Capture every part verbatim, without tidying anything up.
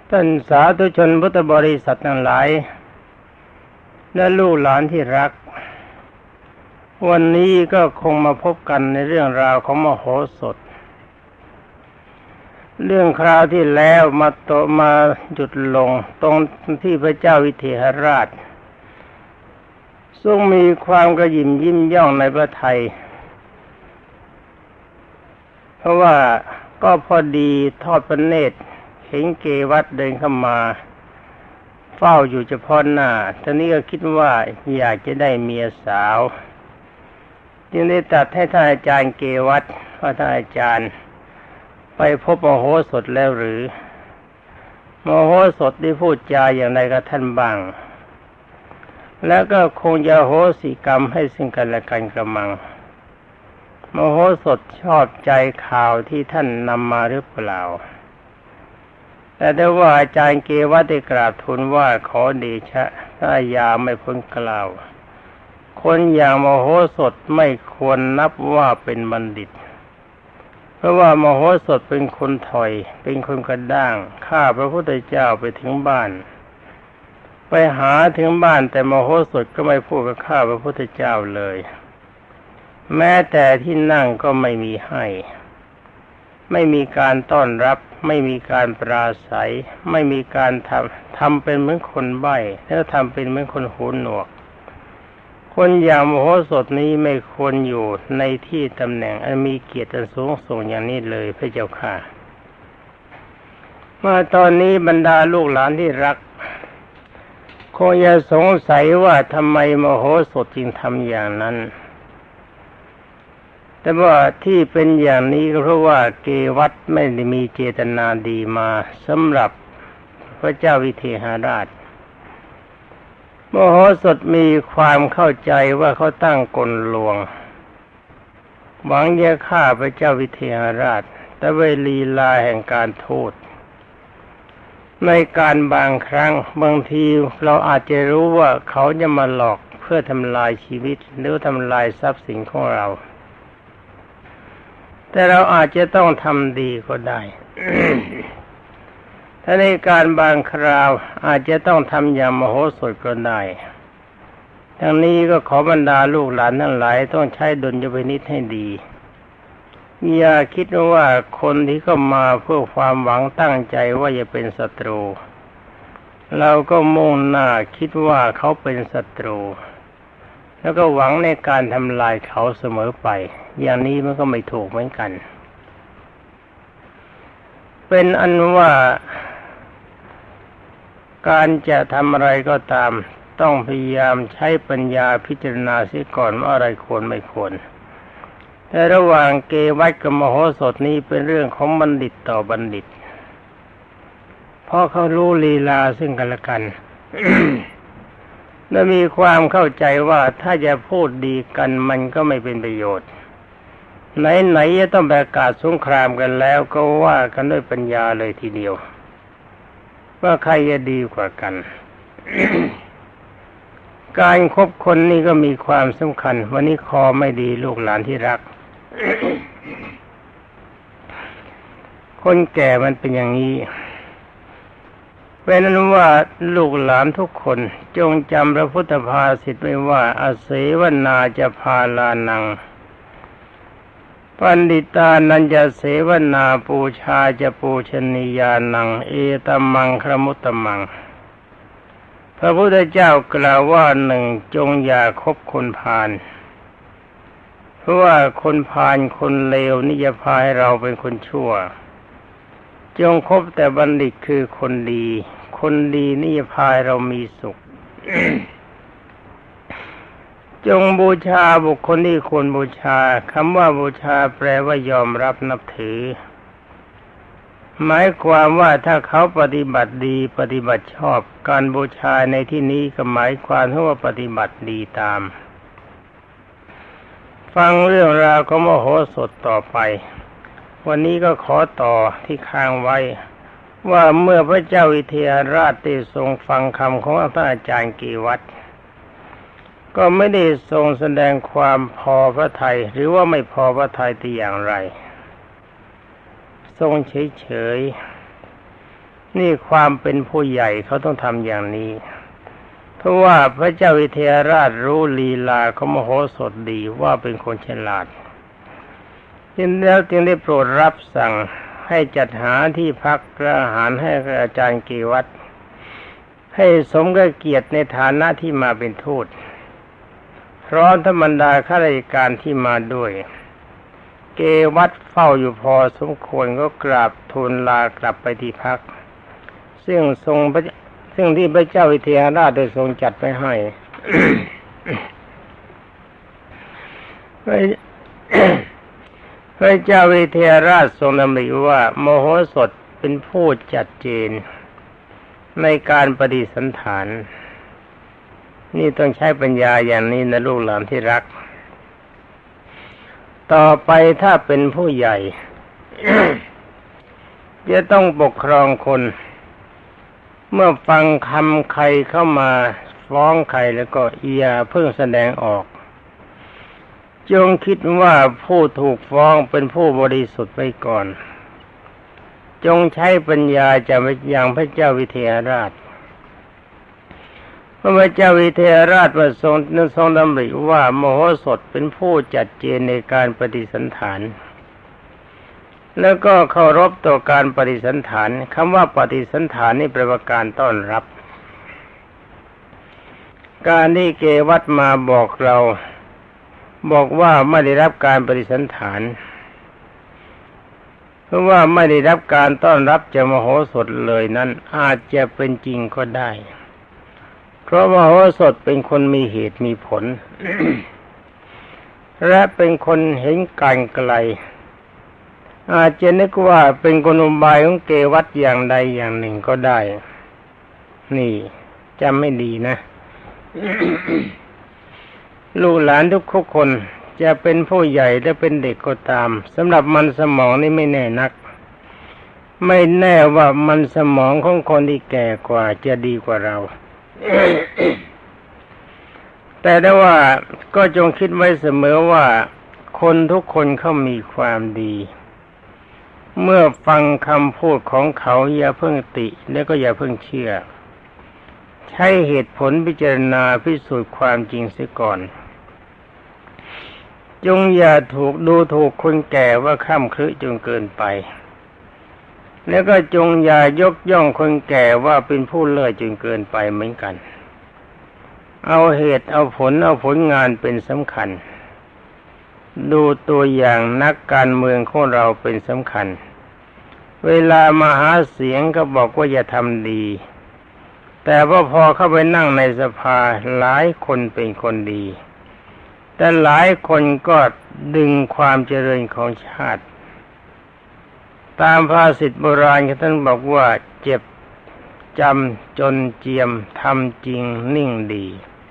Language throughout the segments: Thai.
ท่านสาธุชนพุทธบริษัททั้งหลายและลูกหลานที่รักวันนี้ก็คงมาพบกันในเรื่องราวของมโหสถเรื่องคราวที่แล้วมาโตมาหยุดลงตรงที่พระเจ้าวิเทหราชทรงมีความกระหยิ่มยิ้มย่องในพระทัยเพราะว่าก็พอดีทอดพระเนตรเห็นเกวัฏเดินเข้ามาเฝ้าอยู่เฉพาะหน้าท่านนี้ก็คิดว่าอยากจะได้เมียสาวจึงได้ตรัสให้ท่านอาจารย์เกวัฏว่าท่านอาจารย์ไปพบมโหสถแล้วหรือมโหสถได้พูดจาอย่างไรกับท่านบ้างแล้วก็คงจะโหสิกรรมให้ซึ่งกันและกันกระมังมโหสถชอบใจข่าวที่ท่านนำมาหรือเปล่าแต่ได้ว่าอาจารย์เกวัฏได้กราบทูลว่าขอเดชะถ้ายาไม่พ้นกล่าวคนอย่างมโหสถไม่ควรนับว่าเป็นบัณฑิตเพราะว่ามโหสถเป็นคนถอยเป็นคนกระด้างข้าพระพุทธเจ้าไปถึงบ้านไปหาถึงบ้านแต่มโหสถก็ไม่พูดกับข้าพระพุทธเจ้าเลยแม้แต่ที่นั่งก็ไม่มีให้ไม่มีการต้อนรับไม่มีการปราศัยไม่มีการทำทำเป็นเหมือนคนใบ้แล้วทำเป็นเหมือนคนหูหนวกคนอย่างมโหสถนี้ไม่ควรอยู่ในที่ตำแหน่งอันมีเกียรติอันสูงส่งอย่างนี้เลยพระเจ้าค่ะเมื่อตอนนี้บรรดาลูกหลานที่รักคงจะสงสัยว่าทำไมมโหสถจึงทำอย่างนั้นแต่ว่าที่เป็นอย่างนี้ก็เพราะว่าเกวัฏไม่ได้มีเจตนาดีมาสำหรับพระเจ้าวิเทหราชมโหสถมีความเข้าใจว่าเขาตั้งกลลวงหวังจะฆ่าพระเจ้าวิเทหราชแต่เวลีลาแห่งการทูตในการบางครั้งบางทีเราอาจจะรู้ว่าเขาจะมาหลอกเพื่อทำลายชีวิตหรือทำลายทรัพย์สินของเราแต่เราอาจจะต้องทำดีก็ได้ ถ้าในการบางคราวอาจจะต้องทำอย่างมโหสถก็ได้ทั้งนี้ก็ขอบรรดาลูกหลานทั้งหลายต้องใช้ดุลยพินิจให้ดีอย่าคิดว่าคนที่เข้ามาเพื่อความหวังตั้งใจว่าจะเป็นศัตรูเราก็มุ่งหน้าคิดว่าเขาเป็นศัตรูแล้วก็หวังในการทำลายเขาเสมอไปอย่างนี้มันก็ไม่ถูกเหมือนกันเป็นอันว่าการจะทำอะไรก็ตามต้องพยายามใช้ปัญญาพิจารณาเสียก่อนว่าอะไรควรไม่ควรแต่ระหว่างเกวัฏกับมโหสถนี้เป็นเรื่องของบัณฑิตต่อบัณฑิตเพราะเขารู้ลีลาซึ่งกันและกัน และมีความเข้าใจว่าถ้าจะพูดดีกันมันก็ไม่เป็นประโยชน์ไหนๆจะต้องประกาศสงครามกันแล้วก็ว่ากันด้วยปัญญาเลยทีเดียวว่าใครจะดีกว่ากัน การคบคนนี่ก็มีความสำคัญวันนี้คอไม่ดีลูกหลานที่รัก คนแก่มันเป็นอย่างนี้เป็นนั้นว่าลูกหลานทุกคนจงจำพระพุทธภาษิตไว้ว่าอาเสวนาจะพาลานังปันดิตานันจะเสวนาปูชาจะปูชนียานังเอตมังครมุตตมังพระพุทธเจ้ากล่าวว่าหนึ่งจงอย่าคบคนพาลเพราะว่าคนพาลคนเลวนี่จะพาให้เราเป็นคนชั่วจงคบแต่บัณฑิตคือคนดีคนดีนี่จะพาให้เรามีสุข จงบูชาบุคคลที่ควรบูชาคำว่าบูชาแปลว่ายอมรับนับถือหมายความว่าถ้าเขาปฏิบัติดีปฏิบัติชอบการบูชาในที่นี้ก็หมายความว่าปฏิบัติดีตามฟังเรื่องราวของมโหสถต่อไปวันนี้ก็ขอต่อที่ค้างไว้ว่าเมื่อพระเจ้าวิเทหราชได้ทรงฟังคำของท่านอาจารย์เกวัฏก็ไม่ได้ทรงแสดงความพอพระทัยหรือว่าไม่พอพระทัยแต่อย่างไรทรงเฉยๆนี่ความเป็นผู้ใหญ่เขาต้องทำอย่างนี้เพราะว่าพระเจ้าวิเทหราชรู้ลีลาของมโหสถดีว่าเป็นคนฉลาดจึงแล้วจึงได้โปรดรับสั่งให้จัดหาที่พักและอาหารให้อาจารย์เกวัฏให้สมกับเกียรติในฐานะที่มาเป็นทูตพร้อมธรรมดาข้าราชการที่มาด้วยเกวัฏเฝ้าอยู่พอสมควรก็กราบทูลลากลับไปที่พักซึ่งทรงซึ่งที่พระเจ้าวิเทหราชได้ทรงจัดไว้ให้ พระเจ้าวิเทหราชทรงดำริว่ามโหสถเป็นผู้จัดเจนในการปฏิสันถานนี่ต้องใช้ปัญญาอย่างนี้นะลูกหลานที่รักต่อไปถ้าเป็นผู้ใหญ่ จะต้องปกครองคนเมื่อฟังคำใครเข้ามาฟ้องใครแล้วก็อย่าเพิ่งแสดงออกจงคิดว่าผู้ถูกฟ้องเป็นผู้บริสุทธิ์ไว้ก่อนจงใช้ปัญญาจะไปยังพระเจ้าวิเทหราชพระเจ้าวิเทหราชประทรงทรงดำริว่ามโหสถเป็นผู้จัดเจนในการปฏิสันถานแล้วก็เคารพต่อการปฏิสันถานคำว่าปฏิสันถานนี่แปลว่าการต้อนรับการที่เกวัฏมาบอกเราบอกว่าไม่ได้รับการปฏิสันถานเพราะว่าไม่ได้รับการต้อนรับจากมโหสถเลยนั้นอาจจะเป็นจริงก็ได้เพราะมโหสถเป็นคนมีเหตุมีผล และเป็นคนเห็นการไกลอาจจะนึกว่าเป็นกลอุบายของเกวัฏอย่างใดอย่างหนึ่งก็ได้นี่จำไม่ดีนะ ลูกหลานทุกคนจะเป็นผู้ใหญ่หรือเป็นเด็กก็ตามสำหรับมันสมองนี่ไม่แน่นักไม่แน่ว่ามันสมองของคนที่แก่กว่าจะดีกว่าเรา แต่ได้ว่าก็จงคิดไว้เสมอว่าคนทุกคนเขามีความดีเมื่อฟังคำพูดของเขาอย่าเพิ่งติแล้วก็อย่าเพิ่งเชื่อใช้เหตุผลพิจารณาพิสูจน์ความจริงเสียก่อนจงอย่าถูกดูถูกคนแก่ว่าค่ำครึจนเกินไปแล้วก็จงอย่ายกย่องคนแก่ว่าเป็นผู้เลิศจนเกินไปเหมือนกันเอาเหตุเอาผลเอาผลงานเป็นสำคัญดูตัวอย่างนักการเมืองของเราเป็นสำคัญเวลามาหาเสียงก็บอกว่าอย่าทำดีแต่ว่าพอเข้าไปนั่งในสภาหลายคนเป็นคนดีแต่หลายคนก็ดึงความเจริญของชาติตามภาษิตโบราณท่านบอกว่าเจ็บจำจนเจียมทำจริงนิ่งดี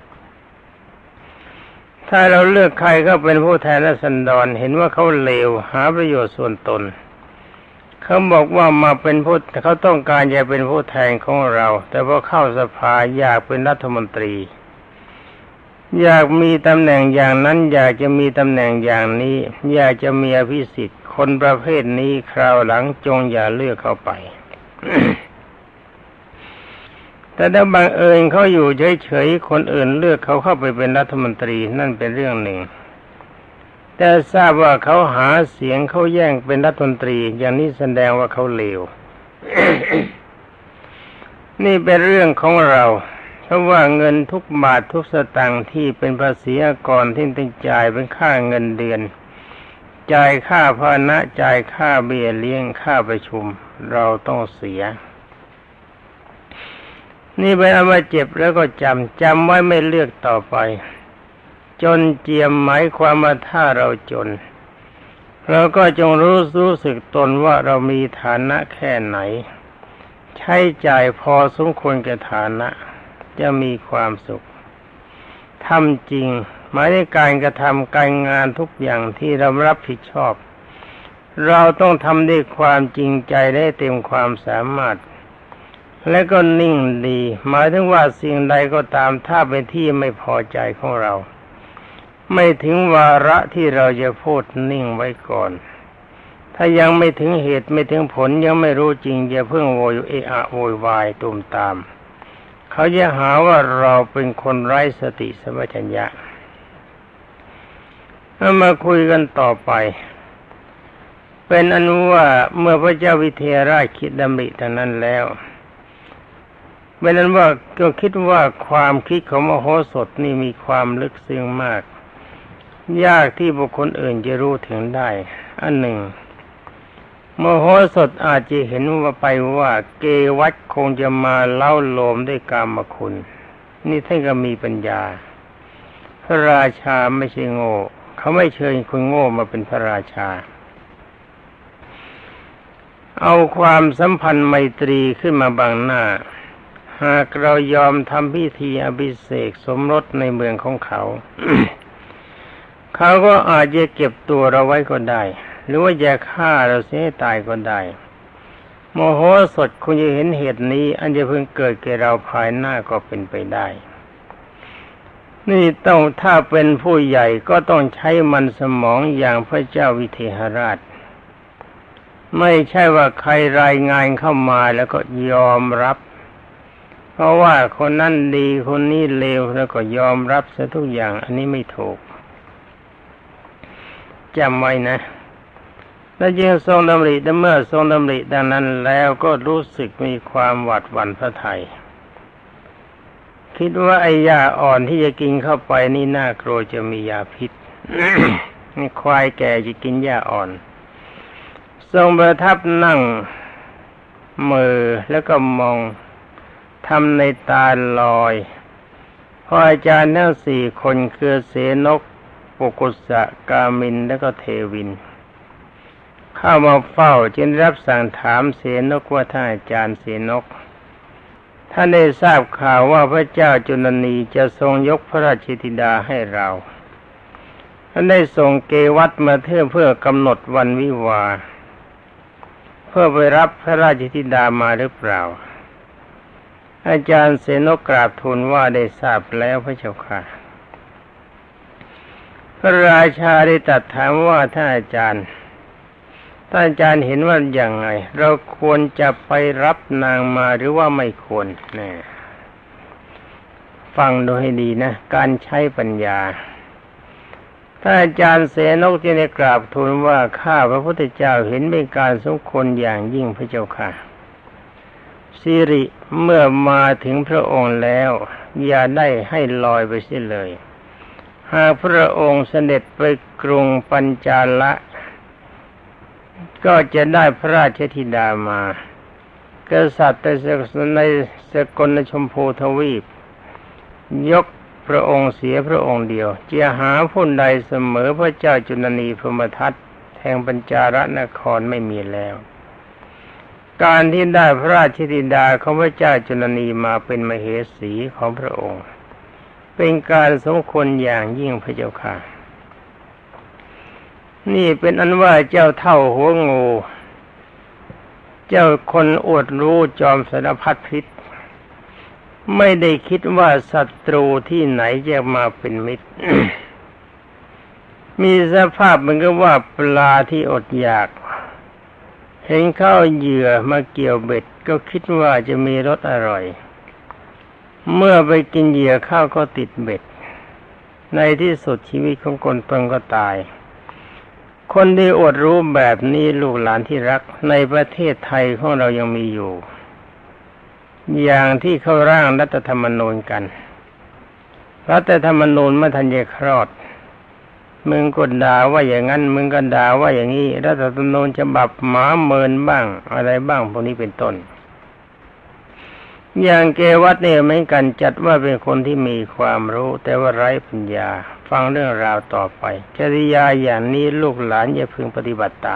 ถ้าเราเลือกใครก็เป็นผู้แทนราษฎรเห็นว่าเขาเลวหาประโยชน์ส่วนตนเขาบอกว่ามาเป็นผู้เขาต้องการจะเป็นผู้แทนของเราแต่พอเข้าสภาอยากเป็นรัฐมนตรีอยากมีตำแหน่งอย่างนั้นอยากจะมีตำแหน่งอย่างนี้อยากจะมีอภิสิทธิ์คนประเภทนี้คราวหลังจงอย่าเลือกเข้าไป แต่ถ้าบังเอิญเขาอยู่เฉยๆคนอื่นเลือกเขาเข้าไปเป็นรัฐมนตรีนั่นเป็นเรื่องหนึ่งแต่ทราบว่าเขาหาเสียงเขาแย่งเป็นรัฐมนตรีอย่างนี้แสดงว่าเขาเลว นี่เป็นเรื่องของเราเพราะว่าเงินทุกบาททุกสตางค์ที่เป็นภาษีอากรที่ต้องจ่ายเป็นค่าเงินเดือนจ่ายค่าพาหนะจ่ายค่าเบี้ยเลี้ยงค่าประชุมเราต้องเสียนี่เป็นเอามาเจ็บแล้วก็จำจำไว้ไม่เลือกต่อไปจนเจียมหมายความว่าถ้าเราจนเราก็จงรู้รู้สึกตนว่าเรามีฐานะแค่ไหนใช้จ่ายพอสมควรแก่ฐานะจะมีความสุขทำจริงหมายในการกระทำการงานทุกอย่างที่เรารับผิดชอบเราต้องทำด้วยความจริงใจและเต็มความสามารถและก็นิ่งดีหมายถึงว่าสิ่งใดก็ตามถ้าเป็นที่ไม่พอใจของเราไม่ถึงวาระที่เราจะพูดนิ่งไว้ก่อนถ้ายังไม่ถึงเหตุไม่ถึงผลยังไม่รู้จริงอย่าเพิ่งโวยเอะอะโวยวายตุมตามเขาจะหาว่าเราเป็นคนไร้สติสัมปชัญญะมาคุยกันต่อไปเป็นอนุว่าเมื่อพระเจ้าวิเทหราชคิดดำริทางนั้นแล้วเป็นนั้นว่าก็คิดว่าความคิดของมโหสถนี่มีความลึกซึ้งมากยากที่บุคคลอื่นจะรู้ถึงได้อันหนึ่งมโหสถอาจจะเห็นว่าไปว่าเกวัฏคงจะมาเล่าโลมด้วยกามคุณนี่ท่านก็มีปัญญาพระราชาไม่ใช่โง่เขาไม่เชิญคนโง่มาเป็นพระราชาเอาความสัมพันธ์ไมตรีขึ้นมาบังหน้าหากเรายอมทำพิธีอภิเษกสมรสในเมืองของเขา เขาก็อาจจะเก็บตัวเราไว้ก็ได้หรือว่าจะฆ่าเราเสียให้ตายก็ได้โมโหสถคงจะเห็นเหตุนี้อันจะเพิ่งเกิดแก่เราภายหน้าก็เป็นไปได้นี่ต้องถ้าเป็นผู้ใหญ่ก็ต้องใช้มันสมองอย่างพระเจ้าวิเทหราชไม่ใช่ว่าใครรายงานเข้ามาแล้วก็ยอมรับเพราะว่าคนนั้นดีคนนี้เลวแล้วก็ยอมรับซะทุกอย่างอันนี้ไม่ถูกจำไว้นะและจึงทรงดำริแต่เมื่อทรงดำริดังนั้นแล้วก็รู้สึกมีความหวาดหวั่นพระทัยคิดว่าไอ้ยาอ่อนที่จะกินเข้าไปนี่น่ากลัวจะมียาพิษ นี่ควายแก่จะกินหญ้าอ่อนทรงประทับนั่งมือแล้วก็มองทำในตาลอยพออาจารย์ทั้งสี่คนคือเสนกปุกุสะกามินแล้วก็เทวินเข้ามาเฝ้าจึงรับสั่งถามเสนกว่าท่านอาจารย์เสนกท่านได้ทราบข่าวว่าพระเจ้าจุลนีจะทรงยกพระราชธิดาให้เราท่านได้ส่งเกวัฏมาเพื่อเพื่อกำหนดวันวิวาห์เพื่อไปรับพระราชธิดามาหรือเปล่าอาจารย์เสนกกราบทูลว่าได้ทราบแล้วพระเจ้าค่ะพระราชาได้ตรัสถามว่าท่านอาจารย์ท่านอาจารย์เห็นว่าอย่างไรเราควรจะไปรับนางมาหรือว่าไม่ควรเนี่ยฟังดูให้ดีนะการใช้ปัญญาท่านอาจารย์เสนกจึงได้กราบทูลว่าข้าพระพุทธเจ้าเห็นเป็นการสมควรอย่างยิ่งพระเจ้าค่ะสิริเมื่อมาถึงพระองค์แล้วอย่าได้ให้ลอยไปเสียเลยหากพระองค์เสด็จไปกรุงปัญจาละก็จะได้พระราชธิดามากษัตริย์ในสกลชมพูทวีปยกพระองค์เสียพระองค์เดียวจะหาผู้ใดเสมอพระเจ้าจุลนีพรหมทัตแห่งปัญจาลนครไม่มีแล้วการที่ได้พระราชธิดาของพระเจ้าจุลนีมาเป็นมเหสีของพระองค์เป็นการสมควรอย่างยิ่งพระเจ้าค่ะนี่เป็นอันว่าเจ้าเท่าหัวงูเจ้าคนอวดรู้จอมสารพัดพิษไม่ได้คิดว่าศัตรูที่ไหนจะมาเป็นมิตร มีสภาพเหมือนกับว่าปลาที่อดอยากเห็นข้าวเหยื่อมาเกี่ยวเบ็ดก็คิดว่าจะมีรสอร่อยเมื่อไปกินเหยื่อข้าวก็ติดเบ็ดในที่สุดชีวิตของคนตนก็ตายคนที่อดรู้แบบนี้ลูกหลานที่รักในประเทศไทยของเรายังมีอยู่อย่างที่เขาร่างรัฐธรรมนูญกันรัฐธรรมนูญเมื่อทันจะคลอดมึงก็ด่าว่าอย่างนั้นมึงก็ด่าว่าอย่างนี้รัฐธรรมนูญฉบับหมาเมินบ้างอะไรบ้างพวกนี้เป็นต้นอย่างเกวัฏเนี่ยเหมือนกันจัดว่าเป็นคนที่มีความรู้แต่ว่าไร้ปัญญาฟังเรื่องราวต่อไปจริยาอย่างนี้ลูกหลานอย่าพึงปฏิบัติตาม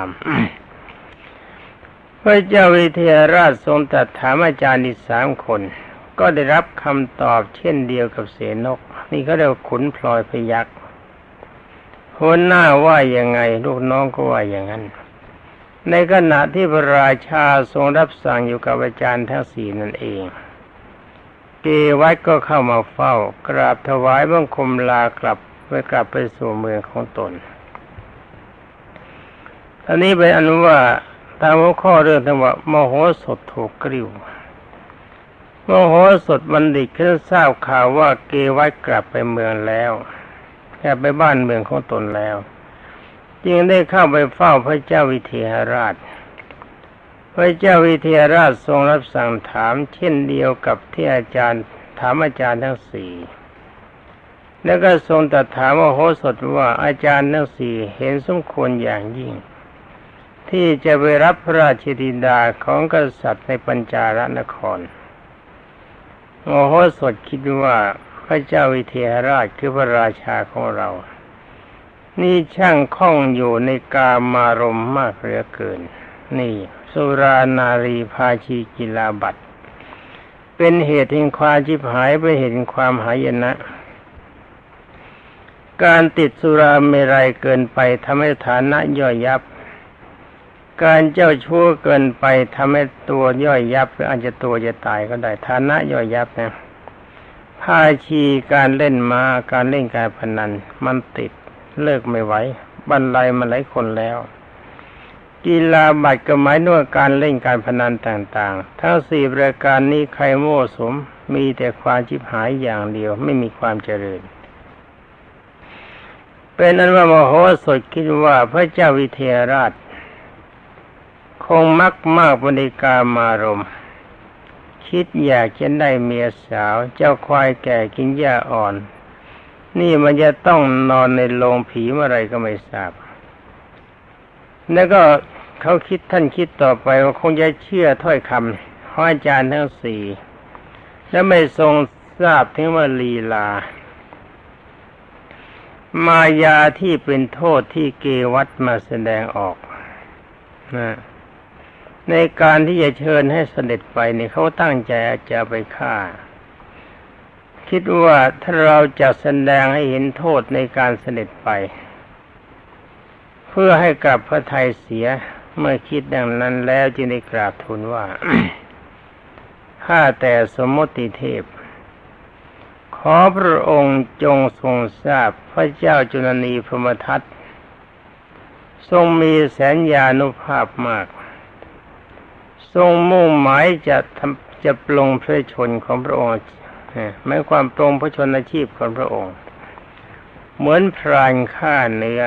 พระเจ้าวิเทหราชทรงตรัสถามอาจารย์อีกสามคนก็ได้รับคำตอบเช่นเดียวกับเสนกนี่เขาเรียกขุนพลอยพยัคฆ์หัวหน้าว่ายังไงลูกน้องก็ว่าอย่างนั้นในขณะที่พระราชาทรงรับสั่งอยู่กับอาจารย์ทั้งสี่นั่นเองเกวัฏก็เข้ามาเฝ้ากราบถวายบังคมลากลับไปกลับไปสู่เมืองของตนอันนี้เป็นอันว่าตามหัวข้อเรื่องที่ว่ามโหสถถูกกริ้วมโหสถบัณฑิตเขาทราบข่าวว่าเกวัฏกลับไปเมืองแล้วกลับไปบ้านเมืองของตนแล้วจึงได้เข้าไปเฝ้าพระเจ้าวิเทหราชพระเจ้าวิเทหราชทรงรับสั่งถามเช่นเดียวกับที่อาจารย์ถามอาจารย์ทั้งสี่แล้วก็ทรงตรัสถามมโหสถว่าอาจารย์ทั้งสี่เห็นสมควรอย่างยิ่งที่จะไปรับพระราชธิดาของกษัตริย์ในปัญจารนครมโหสถคิดว่าพระเจ้าวิเทหราชคือพระราชาของเรานี่ช่างคล่องอยู่ในกามารมณ์มากเหลือเกินนี่สุรานารีภาชีกิลาบัตเป็นเหตุแห่งความชิบหายเป็นเหตุแห่งความหายนะการติดสุราเมรัยเกินไปทำให้ฐานะย่อยยับการเจ้าชู้เกินไปทำให้ตัวย่อยยับหรืออาจจะตัวจะตายก็ได้ฐานะย่อยยับนะภาชีการเล่นม้าการเล่นการพนันมันติดเลิกไม่ไหวบรรลัยมาหลายคนแล้วกีฬาบัตรก็หมายถึงการเล่นการพนันต่างๆทั้งสี่ประการนี้ใครโม้สมมีแต่ความชิบหายอย่างเดียวไม่มีความเจริญเป็นอันว่ามโหสถคิดว่าพระเจ้าวิเทหราชคงมักมากบริกามารมณ์คิดอยากจะได้เมียสาวเจ้าควายแก่กินหญ้าอ่อนนี่มันจะต้องนอนในโรงผีเมื่อไรก็ไม่ทราบแล้วก็เขาคิดท่านคิดต่อไปว่าคงจะเชื่อถ้อยคำของอาจารย์ทั้งสี่และไม่ทรงทราบถึงว่าลีลามายาที่เป็นโทษที่เกวัฏมาแสดงออกนะในการที่จะเชิญให้เสด็จไปนี่เขาตั้งใจจะไปฆ่าคิดว่าถ้าเราจะแสดงให้เห็นโทษในการเสด็จไปเพื่อให้กลับพระทัยเสียเมื่อคิดดังนั้นแล้วจึงได้กราบทูลว่า ข้าแต่สมมติเทพขอพระองค์จงทรงทราบพระเจ้าจุลนีพรหมทัตทรงมีแสนยานุภาพมากทรงมุ่งหมายจะทำจะปลงพระชนของพระองค์หมายความปลงพระชนอาชีพของพระองค์เหมือนพรานฆ่าเนื้อ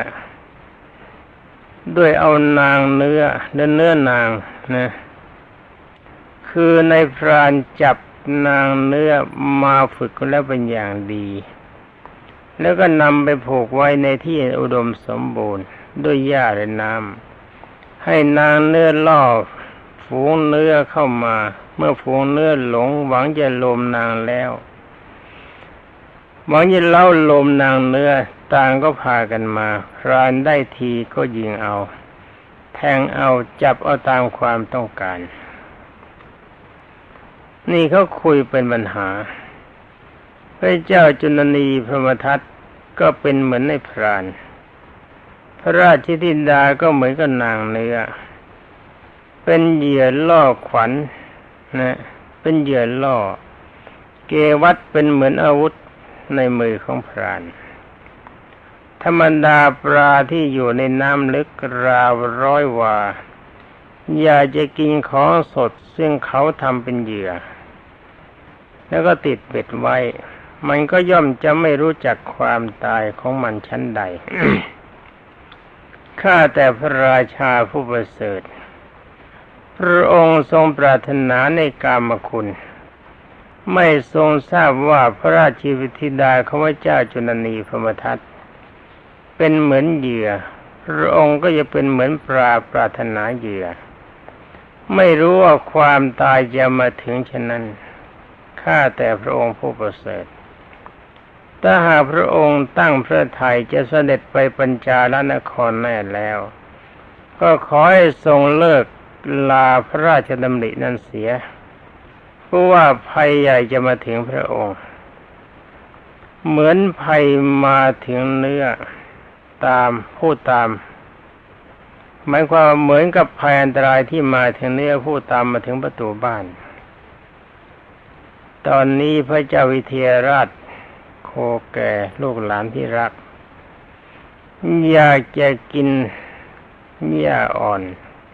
ด้วยเอานางเนื้อเนื้อเนื้อนางนะคือในพรานจับนางเนื้อมาฝึกแล้วเป็นอย่างดีแล้วก็นำไปผูกไว้ในที่อุดมสมบูรณ์ด้วยหญ้าและน้ำให้นางเนื้อล่อฝูงเนื้อเข้ามาเมื่อฝูงเนื้อหลงหวังจะลมนางแล้วหวังจะเล่าลมนางเนื้อต่างก็พากันมาพรานได้ทีก็ยิงเอาแทงเอาจับเอาตามความต้องการนี่เขาคุยเป็นปัญหาพระเจ้าจุลนีพรหมทัตก็เป็นเหมือนในพรานพระราชธิดาก็เหมือนกับนางเนื้อเป็นเหยื่อล่อขวัญ นะเป็นเหยื่อล่อเกวัฏเป็นเหมือนอาวุธในมือของพรานธรรมดาปลาที่อยู่ในน้ำลึกราวร้อยวาอยากจะกินของสดซึ่งเขาทำเป็นเหยื่อแล้วก็ติดเบ็ดไว้มันก็ย่อมจะไม่รู้จักความตายของมันชั้นใด ข้าแต่พระราชาผู้ประเสริฐพระองค์ทรงปรารถนาในกามคุณไม่ทรงทราบว่าพระราชธิดาของพระเจ้าจุลนีพรหมทัตเป็นเหมือนเหยื่อพระองค์ก็จะเป็นเหมือนปลาปรารถนาเหยื่อไม่รู้ว่าความตายจะมาถึงฉะนั้นข้าแต่พระองค์ผู้ประเสริฐถ้าหากพระองค์ตั้งพระทัยจะเสด็จไปปัญจาลนครแน่แล้วก็ขอให้ทรงเลิกลาพระราชดำรินั้นเสียเพราะว่าภัยใหญ่จะมาถึงพระองค์เหมือนภัยมาถึงเนื้อตามผู้ตามหมายความเหมือนกับภัยอันตรายที่มาถึงเนื้อผู้ตามมาถึงประตูบ้านตอนนี้พระเจ้าวิเทหราชโคแก่ลูกหลานที่รักอยากจะกินหญ้าอ่อน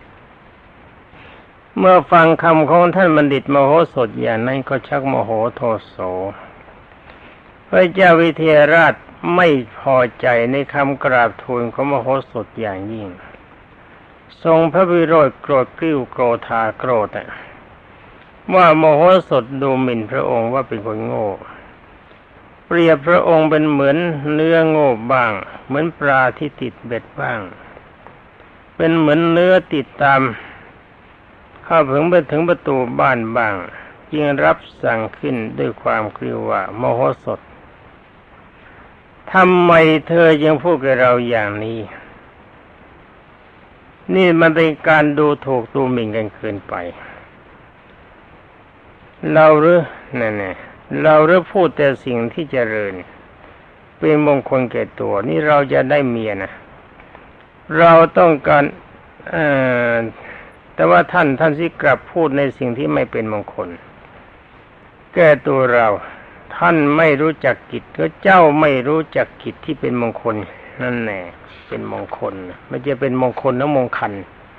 เมื่อฟังคำของท่านบัณฑิตมโหสถอย่างนั้นก็ชักโมโหโทโสพระเจ้าวิเทหราชไม่พอใจในคำกราบทูลของมโหสถอย่างยิ่งทรงพระวิโรธโกรธกริ้วโกรธาโกรธว่าโมโหสถดูหมิ่นพระองค์ว่าเป็นคนโง่เปรียบพระองค์เป็นเหมือนเนื้อโง่บ้างเหมือนปลาที่ติดเบ็ดบ้างเป็นเหมือนเนื้อติดตามเข้าถึงไปถึงประตูบ้านบ้างจึงรับสั่งขึ้นด้วยความกริ้วว่าโมโหสถทำไมเธอยังพูดกับเราอย่างนี้นี่มันเป็นการดูถูกดูหมิ่นกันเกินไปเราหรือนั่นแหละเราหรือพูดแต่สิ่งที่เจริญเป็นมงคลแก่ตัวนี่เราจะได้เมียนะเราต้องการเอ่อแต่ว่าท่านท่านสิกลับพูดในสิ่งที่ไม่เป็นมงคลแก้ตัวเราท่านไม่รู้จักกิจก็เจ้าไม่รู้จักกิจที่เป็นมงคลนั่นแหละเป็นมงคลมันจะเป็นมงคลหรือมงคัน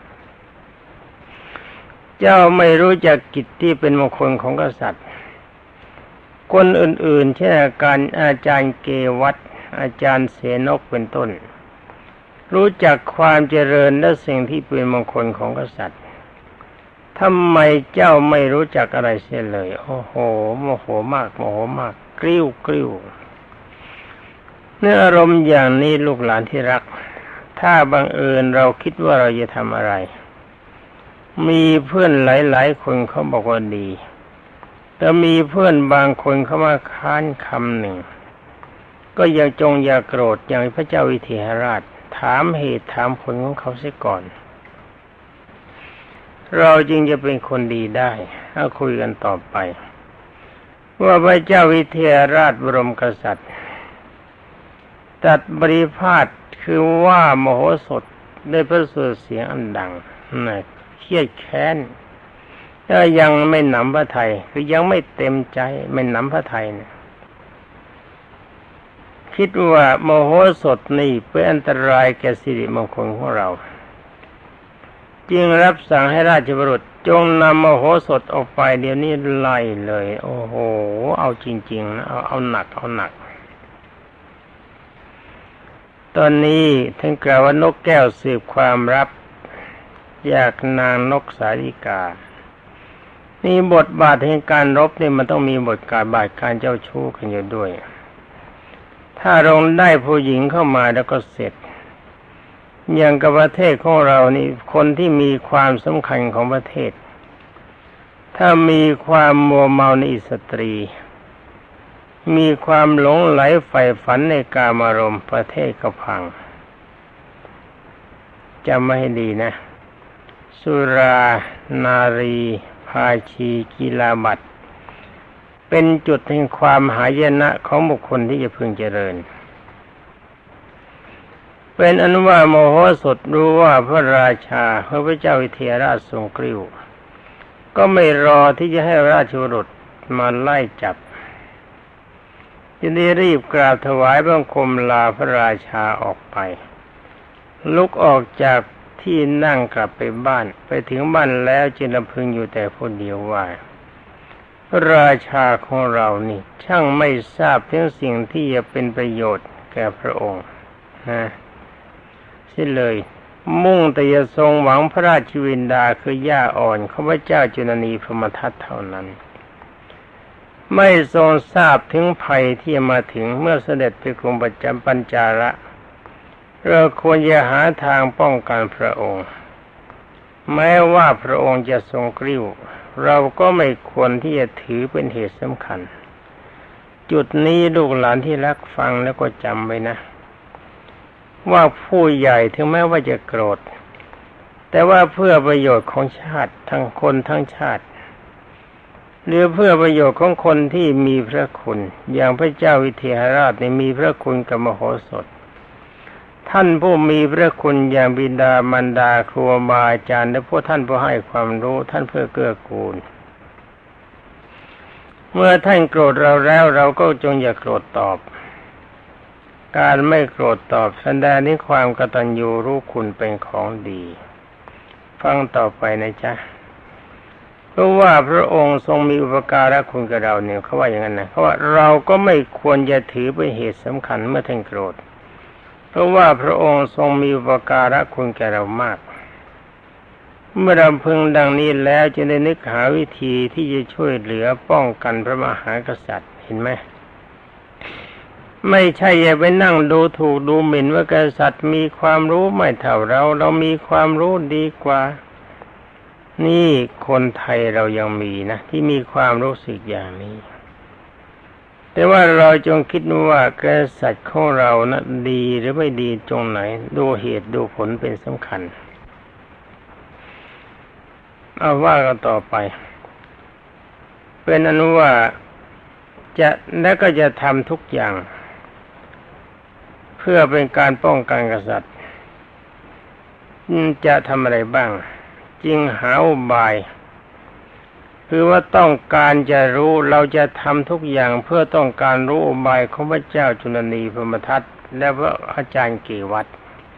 เจ้าไม่รู้จักกิจที่เป็นมงคลของกษัตริย์คนอื่นๆเช่นอาจารย์อาจารย์เกวัตอาจารย์เสนกเป็นต้นรู้จักความเจริญและสิ่งที่เป็นมงคลของกษัตริย์ทำไมเจ้าไม่รู้จักอะไรเสียเลยโอ้โหโมโหมากโมโหมากกริ้วกริ้วเนื้ออารมณ์อย่างนี้ลูกหลานที่รักถ้าบังเอิญเราคิดว่าเราจะทำอะไรมีเพื่อนหลายๆคนเขาบอกว่าดีแต่มีเพื่อนบางคนเขามาค้านคำหนึ่งก็ยังจงอย่าโกรธอย่างพระเจ้าวิเทหราชถามเหตุถามผลของเขาเสียก่อนเราจึงจะเป็นคนดีได้ถ้าคุยกันต่อไปว่าพระเจ้าวิเทหราชบรมกษัตริย์ตัดบริพาทคือว่าโมโหสถได้พระสุรเสียงอันดังน่ะเครียดแค้นถ้ายังไม่หนำพระทัยคือยังไม่เต็มใจไม่หนำพระทัยเนี่ยคิดว่าโมโหสถนี่เป็นอันตรายแก่สิริมงคลของเราจึงรับสั่งให้ราชบุรุษจงนำโมโหสถออกไปเดี๋ยวนี้ไล่เลยโอ้โหเอาจริงๆนะเอาเอาหนักเอาหนักตอนนี้ท่านกล่าวว่านกแก้วสืบความลับอยากนางนกสาลิกานี่บทบาทแห่งการรบนี่มันต้องมีบทการบาทการเจ้าชู้กันอยู่ด้วยถ้าเราได้ผู้หญิงเข้ามาแล้วก็เสร็จอย่างกับประเทศของเรานี่คนที่มีความสำคัญของประเทศถ้ามีความมัวเมาในสตรีมีความหลงไหลใฝ่ฝันในกามารมณ์ประเทศก็พังจำไว้ให้ดีนะสุรานารีภาชีกีฬาบัตรเป็นจุดแห่งความหายนะของบุคคลที่จะพึงเจริญเป็นอนุว่าโมโหสถรู้ว่าพระราชาพระเจ้าวิเทหราชทรงกริ้วก็ไม่รอที่จะให้ราชบุรุษมาไล่จับจึงได้รีบกราบถวายบังคมลาพระราชาออกไปลุกออกจากที่นั่งกลับไปบ้านไปถึงบ้านแล้วจึงลำพึงอยู่แต่คนเดียวว่าพระราชาของเรานี่ช่างไม่ทราบถึงสิ่งที่จะเป็นประโยชน์แก่พระองค์นะสิเลยมุ่งแต่จะทรงหวังพระราชวินดาคือย่าอ่อนของพระเจ้าจุลนีพรหมทัตเท่านั้นไม่ทรงทราบถึงภัยที่มาถึงเมื่อเสด็จไปกรุงปัจจปัญจาระเราควรจะหาทางป้องกันพระองค์แม้ว่าพระองค์จะทรงกริ้วเราก็ไม่ควรที่จะถือเป็นเหตุสำคัญจุดนี้ลูกหลานที่รักฟังแล้วก็จำไว้นะว่าผู้ใหญ่ถึงแม้ว่าจะโกรธแต่ว่าเพื่อประโยชน์ของชาติทั้งคนทั้งชาติหรือเพื่อประโยชน์ของคนที่มีพระคุณอย่างพระเจ้าวิเทหราชมีพระคุณกับมโหสถท่านผู้มีพระคุณอย่างบิดามารดาครูบาอาจารย์และพวกท่านผู้ให้ความรู้ท่านเพื่อเกื้อกูลเมื่อท่านโกรธเราแล้วเราก็จงอย่าโกรธตอบการไม่โกรธตอบแสดงถึงความกตัญญูรู้คุณเป็นของดีฟังต่อไปนะจ๊ะเพราะว่าพระองค์ทรงมีอุปการะคุณกับเราเนี่ยเขาว่าอย่างนั้นนะเขาว่าเราก็ไม่ควรจะถือเป็นเหตุสำคัญเมื่อท่านโกรธเพราะว่าพระองค์ทรงมีอุปการะคุณแก่เรามากเมื่อเราพึงดังนี้แล้วจะได้นึกหาวิธีที่จะช่วยเหลือป้องกันพระมหากษัตริย์เห็นไหมไม่ใช่อย่าไปนั่งดูถูกดูหมิ่นว่ากษัตริย์มีความรู้ไม่เท่าเราเรามีความรู้ดีกว่านี่คนไทยเรายังมีนะที่มีความรู้สึกอย่างนี้แต่ว่าเราจงคิดว่ากษัตริย์ของเรานะดีหรือไม่ดีตรงไหนดูเหตุดูผลเป็นสำคัญเอาว่ากันต่อไปเป็นอนุว่าจะและก็จะทำทุกอย่างเพื่อเป็นการป้องกันกษัตริย์จะทำอะไรบ้างจึงหาอุบายคือว่าต้องการจะรู้เราจะทำทุกอย่างเพื่อต้องการรู้อุบายของพระเจ้าจุลนีพรหมทัตและพระอาจารย์เกวัฏ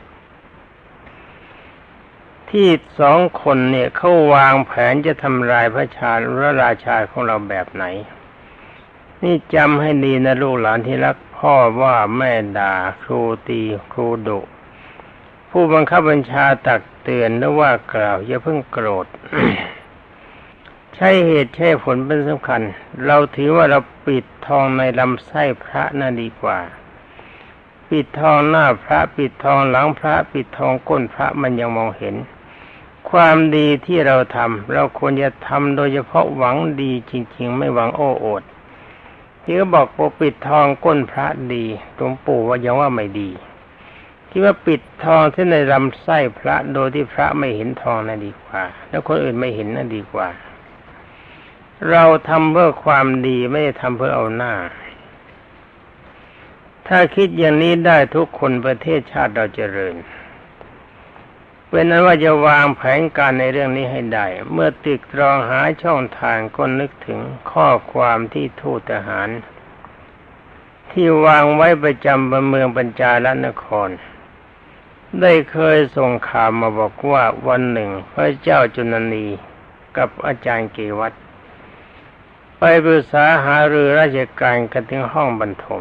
ที่สองคนเนี่ยเขาวางแผนจะทำลายพระชาพระราชาของเราแบบไหนนี่จำให้ดีนะลูกหลานที่รักพ่อว่าแม่ด่าครูตีครูดุผู้บังคับบัญชาตักเตือนหรือว่ากล่าวอย่าเพิ่งโกรธ ใช่เหตุใช่ผลเป็นสำคัญเราถือว่าเราปิดทองในลำไส้พระน่าดีกว่าปิดทองหน้าพระปิดทองหลังพระปิดทองก้นพระมันยังมองเห็นความดีที่เราทำเราควรจะทำโดยเฉพาะหวังดีจริงๆไม่หวังโอ้อวดที่เขาบอกว่าปิดทองก้นพระดีหลวงปู่ว่ายังว่าไม่ดีที่ว่าปิดทองที่ในลำไส้พระโดยที่พระไม่เห็นทองน่ะดีกว่าแล้วคนอื่นไม่เห็นน่ะดีกว่าเราทำเพื่อความดีไม่ได้ทำเพื่อเอาหน้าถ้าคิดอย่างนี้ได้ทุกคนประเทศชาติเราเจริญเป็นนั้นว่าจะวางแผนการในเรื่องนี้ให้ได้เมื่อติดตรองหาช่องทางก็นึกถึงข้อความที่ทูตทหารที่วางไว้ประจำบนเมืองปัญจาลนครได้เคยส่งข่าวมาบอกว่าวันหนึ่งพระเจ้าจุลนีกับอาจารย์เกวัฏไปปรึกษาหารือราชการกันถึงห้องบรรทม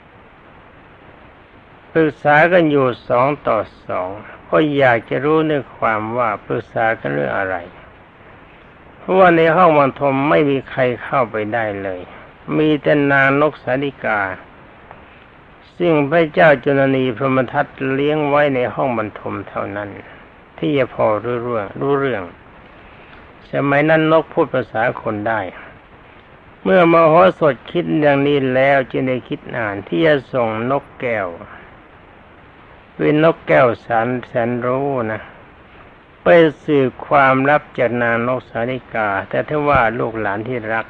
ปรึกษากันอยู่สองต่อสองก็อยากจะรู้เนื้อความว่าปรึกษากันเรื่องอะไรเพราะว่าในห้องบรรทมไม่มีใครเข้าไปได้เลยมีแต่นางนกสาลิกาซึ่งพระเจ้าจุลนีพรหมทัตเลี้ยงไว้ในห้องบรรทมเท่านั้นที่จะพอรู้เรื่องรู้เรื่องสมัยนั้นนกพูดภาษาคนได้เมื่อมโหสถคิดอย่างนี้แล้วจึงได้คิดอ่านที่จะส่งนกแก้วเป็นนกแก้วแสนแสนรู้นะไปสืบความลับจากนางนกสาลิกาแต่ถ้าว่าลูกหลานที่รัก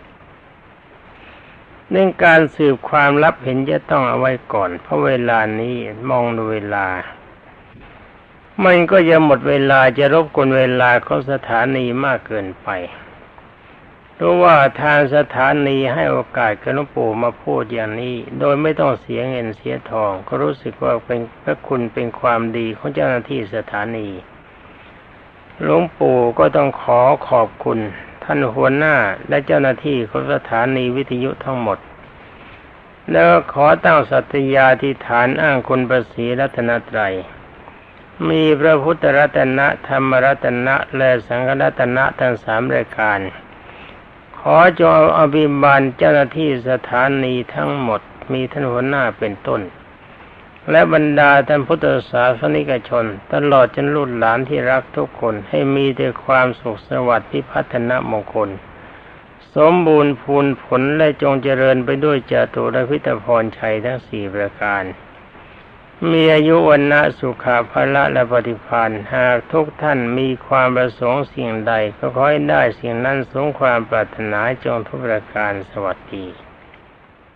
เรื่องการสืบความลับเห็นจะต้องเอาไว้ก่อนเพราะเวลานี้มองดูเวลามันก็จะหมดเวลาจะรบกวนเวลาของสถานีมากเกินไปเพราะว่าทางสถานีให้โอกาสกับหลวงปู่มาพูดอย่างนี้โดยไม่ต้องเสียเงินเสียทองก็รู้สึกว่าเป็นพระคุณเป็นความดีของเจ้าหน้าที่สถานีหลวงปู่ก็ต้องขอขอบคุณท่านหัวหน้าและเจ้าหน้าที่ของสถานีวิทยุทั้งหมดแล้วขอตั้งสัตยาธิษฐานอ้างคุณพระศรีรัตนตรัยมีพระพุทธรัตนะธรรมรัตนะและสังฆรัตนะทั้งสามรายการขอจงอภิบาลเจ้าหน้าที่สถานีทั้งหมดมีท่านหัวหน้าเป็นต้นและบรรดาท่านพุทธศาสนิกชนตลอดจนลูกหลานที่รักทุกคนให้มีแต่ความสุขสวัสดิ์พิพัฒนมงคลสมบูรณ์พูนผลและจงเจริญไปด้วยจตุรพิธพรชัยทั้งสี่ประการมีอายุวันนะสุขภาละและปฏิภาณหากทุกท่านมีความประสงค์สิ่งใดก็ขอให้ได้สิ่งนั้นสมความปรารถนาจงทุกประการสวัสดี